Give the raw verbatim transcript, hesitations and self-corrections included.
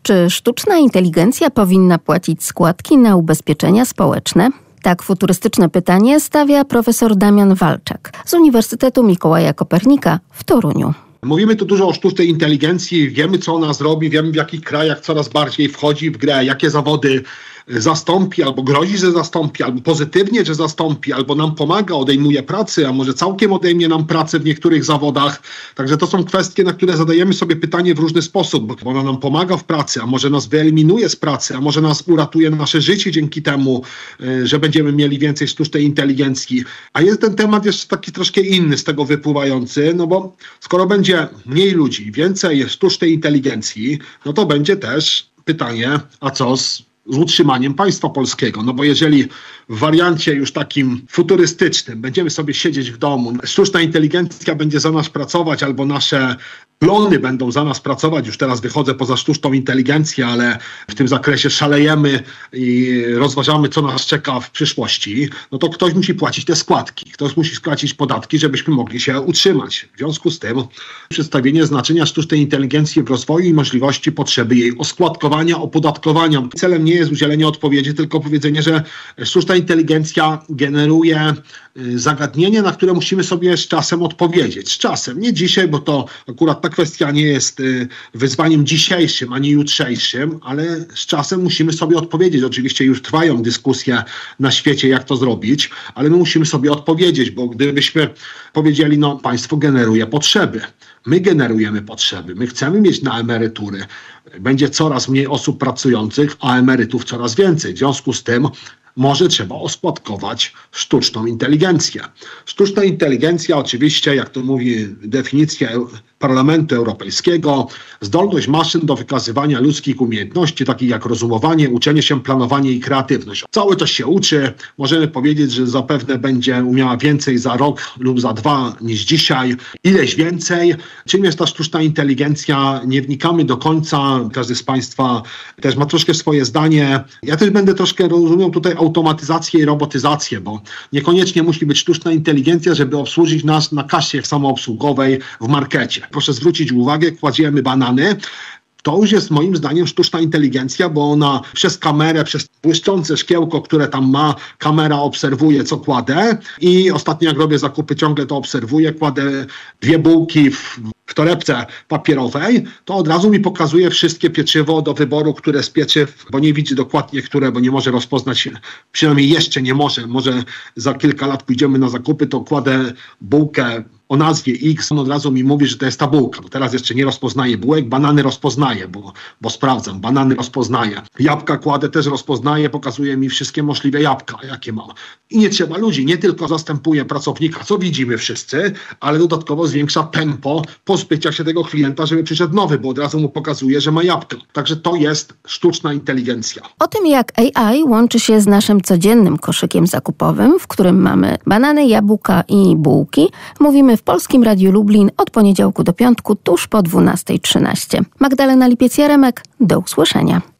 Czy sztuczna inteligencja powinna płacić składki na ubezpieczenia społeczne? Tak futurystyczne pytanie stawia profesor Damian Walczak z Uniwersytetu Mikołaja Kopernika w Toruniu. Mówimy tu dużo o sztucznej inteligencji, wiemy co ona zrobi, wiemy w jakich krajach coraz bardziej wchodzi w grę, jakie zawody zastąpi, albo grozi, że zastąpi, albo pozytywnie, że zastąpi, albo nam pomaga, odejmuje pracy, a może całkiem odejmie nam pracę w niektórych zawodach. Także to są kwestie, na które zadajemy sobie pytanie w różny sposób, bo ona nam pomaga w pracy, a może nas wyeliminuje z pracy, a może nas uratuje nasze życie dzięki temu, że będziemy mieli więcej sztucznej inteligencji. A jest ten temat jeszcze taki troszkę inny z tego wypływający, no bo skoro będzie mniej ludzi, więcej sztucznej inteligencji, no to będzie też pytanie, a co z z utrzymaniem państwa polskiego. No bo jeżeli w wariancie już takim futurystycznym będziemy sobie siedzieć w domu, sztuczna inteligencja będzie za nas pracować albo nasze klony będą za nas pracować, już teraz wychodzę poza sztuczną inteligencję, ale w tym zakresie szalejemy i rozważamy, co nas czeka w przyszłości, no to ktoś musi płacić te składki, ktoś musi płacić podatki, żebyśmy mogli się utrzymać. W związku z tym przedstawienie znaczenia sztucznej inteligencji w rozwoju i możliwości potrzeby jej oskładkowania, opodatkowania. Celem nie jest udzielenie odpowiedzi, tylko powiedzenie, że sztuczna inteligencja generuje zagadnienie, na które musimy sobie z czasem odpowiedzieć. Z czasem, nie dzisiaj, bo to akurat ta kwestia nie jest wyzwaniem dzisiejszym, ani jutrzejszym, ale z czasem musimy sobie odpowiedzieć. Oczywiście już trwają dyskusje na świecie, jak to zrobić, ale my musimy sobie odpowiedzieć, bo gdybyśmy powiedzieli, no państwo generuje potrzeby, my generujemy potrzeby, my chcemy mieć na emerytury, będzie coraz mniej osób pracujących, a emerytów coraz więcej. W związku z tym może trzeba oskładkować sztuczną inteligencję. Sztuczna inteligencja oczywiście, jak to mówi definicja Parlamentu Europejskiego, zdolność maszyn do wykazywania ludzkich umiejętności, takich jak rozumowanie, uczenie się, planowanie i kreatywność. Cały czas się uczy. Możemy powiedzieć, że zapewne będzie umiała więcej za rok lub za dwa niż dzisiaj. Ileś więcej. Czym jest ta sztuczna inteligencja? Nie wnikamy do końca. Każdy z Państwa też ma troszkę swoje zdanie. Ja też będę troszkę rozumiał tutaj automatyzację i robotyzację, bo niekoniecznie musi być sztuczna inteligencja, żeby obsłużyć nas na kasie samoobsługowej w markecie. Proszę zwrócić uwagę, kładziemy banany. To już jest moim zdaniem sztuczna inteligencja, bo ona przez kamerę, przez błyszczące szkiełko, które tam ma, kamera obserwuje, co kładę i ostatnio jak robię zakupy, ciągle to obserwuję, kładę dwie bułki w w torebce papierowej, to od razu mi pokazuje wszystkie pieczywo do wyboru, które z pieczyw, bo nie widzi dokładnie, które, bo nie może rozpoznać, przynajmniej jeszcze nie może, może za kilka lat pójdziemy na zakupy, to kładę bułkę o nazwie X, on od razu mi mówi, że to jest ta bułka, bo teraz jeszcze nie rozpoznaje bułek, banany rozpoznaje, bo, bo sprawdzam, banany rozpoznaje. Jabłka kładę, też rozpoznaje, pokazuje mi wszystkie możliwe jabłka, jakie mam. I nie trzeba ludzi, nie tylko zastępuje pracownika, co widzimy wszyscy, ale dodatkowo zwiększa tempo pozbycia się tego klienta, żeby przyszedł nowy, bo od razu mu pokazuje, że ma jabłka. Także to jest sztuczna inteligencja. O tym, jak A I łączy się z naszym codziennym koszykiem zakupowym, w którym mamy banany, jabłka i bułki, mówimy w Polskim Radiu Lublin od poniedziałku do piątku tuż po dwunasta trzynaście. Magdalena Lipiec-Jaremek, do usłyszenia.